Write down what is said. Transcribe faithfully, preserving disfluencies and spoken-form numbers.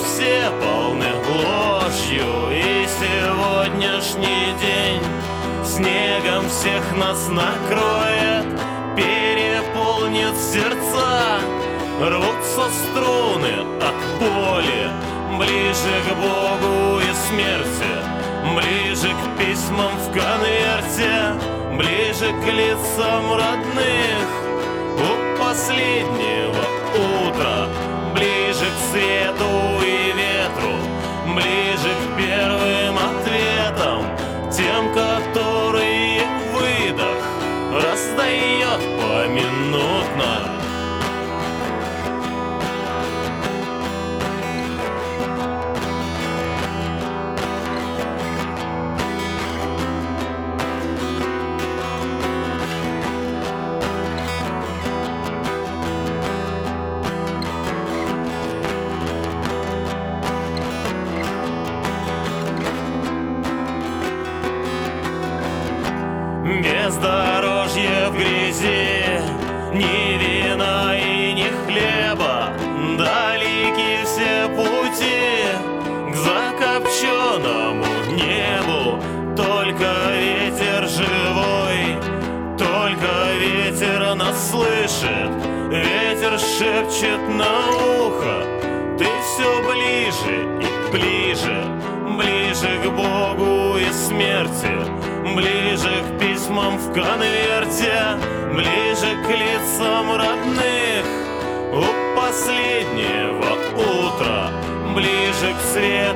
все полны ложью, и сегодняшний день снегом всех нас накроет, переполнит сердца, рвутся струны от боли, ближе к Богу и смерти, ближе к письмам в конверте, ближе к лицам родных у последнего утра, ближе к свету и ветру, ближе к первым ответам, тем, которые выдох раздает поминутно. Бездорожье в грязи, ни вина и ни хлеба, далеки все пути к закопченному небу. Только ветер живой, только ветер нас слышит, ветер шепчет на ухо: ты все ближе и ближе, ближе к Богу и смерти, ближе к письмам в конверте, ближе к лицам родных у последнего утра, ближе к свету